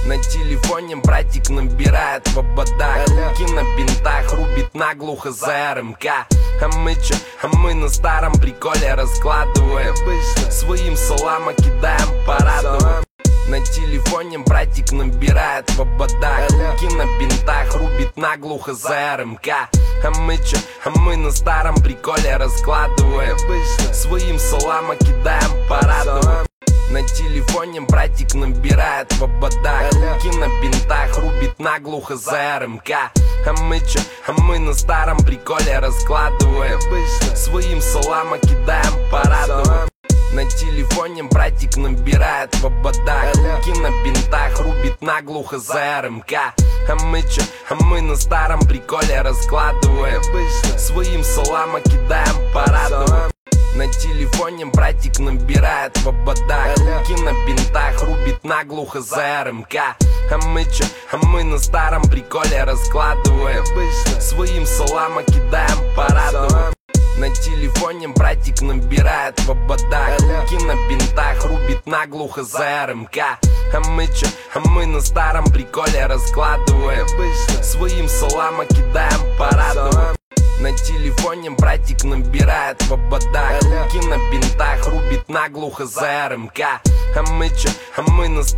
На телефоне братик набирает в ободах, руки на бинтах, рубит наглухо за РМК. А мы чё? А мы на старом приколе раскладываем, своим салама кидаем парадом. На телефоне братик набирает в ободах, руки на бинтах, рубит наглухо за РМК. А мы чё? А мы на старом приколе раскладываем, своим салама кидаем парадом. На телефоне братик набирает в ободах, руки на бинтах, рубит наглухо за РМК. А мы чё? А мы на старом приколе раскладываем, своим салама кидаем парадом. На телефоне братик набирает в ободах, руки на бинтах, рубит наглухо за РМК. А мы чё? А мы на старом приколе раскладываем, своим салама кидаем парадом. На телефоне братик набирает в ободах, руки на бинтах, рубит наглухо за РМК. А мы чё? А мы на старом приколе раскладываем, своим салама кидаем парадом. На телефоне братик набирает в ободах, руки на бинтах, рубит наглухо за РМК. А мы чё? А мы на старом приколе раскладываем, своим салама кидаем парадом. На телефоне братик набирает в ободах, руки на бинтах, рубит наглухо за РМК. А мы чё? А мы на